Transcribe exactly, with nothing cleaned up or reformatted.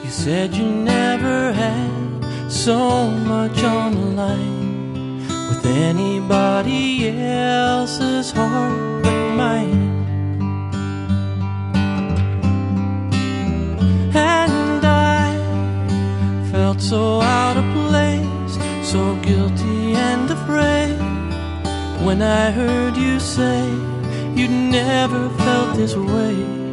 You said you never had so much on the line with anybody else's heart but mine. And I felt so out of place, so guilty and afraid, when I heard you say you'd never felt this way.